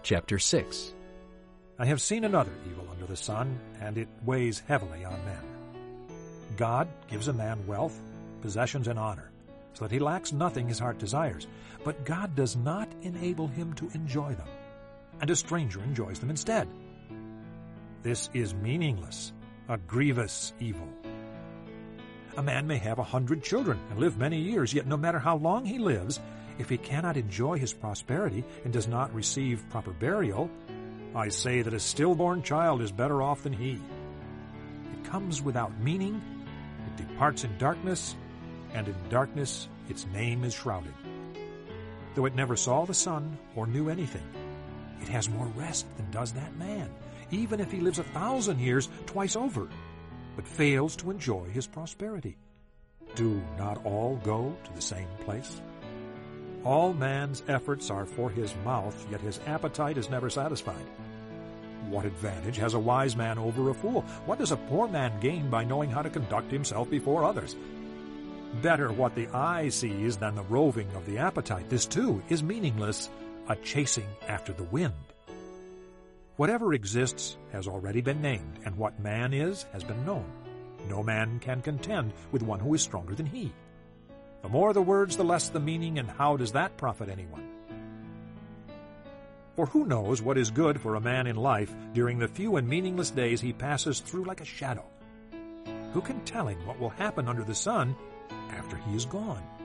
Chapter 6. I have seen another evil under the sun, and it weighs heavily on men. God gives a man wealth, possessions, and honor, so that he lacks nothing his heart desires. But God does not enable him to enjoy them, and a stranger enjoys them instead. This is meaningless, a grievous evil. A man may have 100 children and live many years, yet no matter how long he lives, if he cannot enjoy his prosperity and does not receive proper burial, I say that a stillborn child is better off than he. It comes without meaning, it departs in darkness, and in darkness its name is shrouded. Though it never saw the sun or knew anything, it has more rest than does that man, even if he lives 1,000 years twice over, but fails to enjoy his prosperity. Do not all go to the same place? All man's efforts are for his mouth, yet his appetite is never satisfied. What advantage has a wise man over a fool? What does a poor man gain by knowing how to conduct himself before others? Better what the eye sees than the roving of the appetite. This, too, is meaningless, a chasing after the wind. Whatever exists has already been named, and what man is has been known. No man can contend with one who is stronger than he. The more the words, the less the meaning, and how does that profit anyone? For who knows what is good for a man in life during the few and meaningless days he passes through like a shadow? Who can tell him what will happen under the sun after he is gone?